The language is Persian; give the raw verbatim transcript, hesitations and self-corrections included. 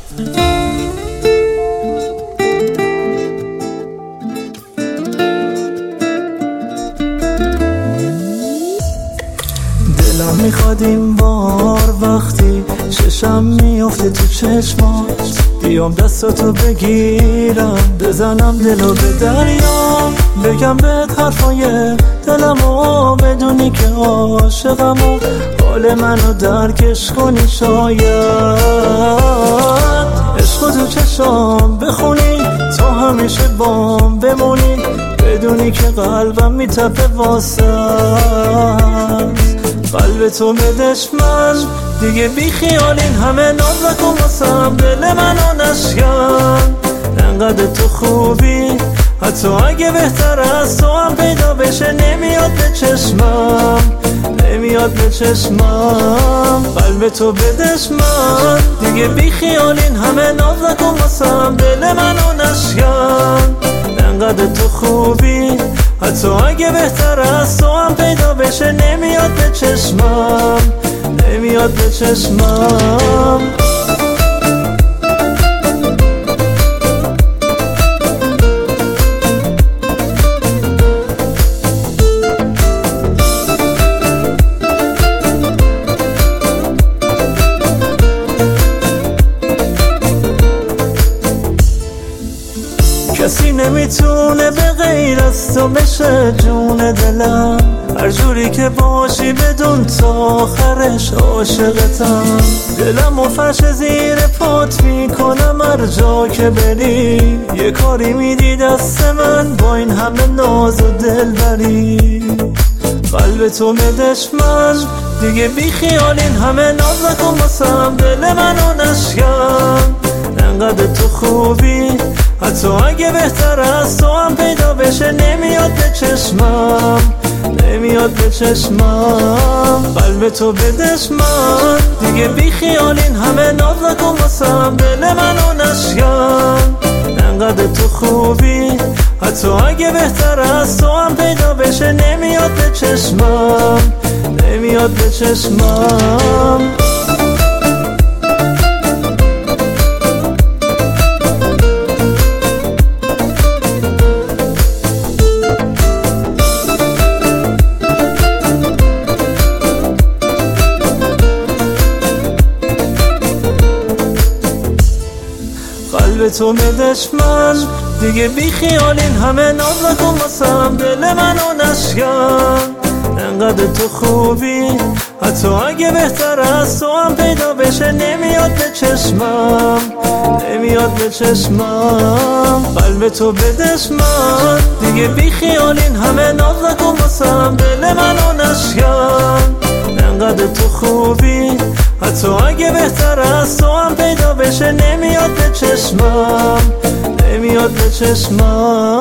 دلم میخواد این بار وقتی چشم میفته تو چشمات بیام دستاتو بگیرم بزنم دلو به دریا بگم بهت حرفای دلمو بدونی که عاشقم و حال منو درکش کنی شاید عشق تو چشام بخونی تا همیشه بام بمونی بدونی که قلبم میتپه واسه قلب تو بدش من دیگه بی خیال این همه ناز نکن واسم دل منو نشکن انقدر تو خوبی حتی اگه بهتر از تو هم پیدا بشه نمیاد به چشمم نمیاد به چشمم قلب تو بدش من دیگه بی خیال این همه ناز نکن واسم دل منو نشکن انقدر تو خوبی حتی اگه بهتر از تو هم پیدا بشه نمیاد به چشمم نمیاد به چشمم کسی نمیتونه به غیر از تو بشه جون دلم هر جوری که باشی بدون تا آخرش عاشقتم دلم و فرش زیر پات میکنم هر جا که بری یه کاری میدی دست من با این همه ناز و دلبری قلب تو بدش من دیگه بی خیال این همه ناز نکن واسم دل منو نشکن انقدر تو خوبی حتی اگه بهتر از تو هم پیدا بشه نمیاد به چشمم نمیاد به چشمم قلب تو بدش من دیگه بی خیال این همه ناز نکن واسم دل منو نشکن انقدر تو خوبی حتی اگه بهتر از تو هم پیدا بشه نمیاد به چشمم نمیاد به چشمم قلب تو بدش من دیگه بی خیال این همه ناز نکن واسم دل منو نشکن انقدر تو خوبی حتی اگه بهتر از تو هم پیدا بشه نمیاد به چشمم نمیاد به چشمم قلب تو بدش من دیگه بی خیال این همه ناز نکن واسم دل منو نشکن انقدر تو خوبی حتی اگه بهتر از تو هم پیدا بشه نمیاد به چشمم نمیاد به چشمم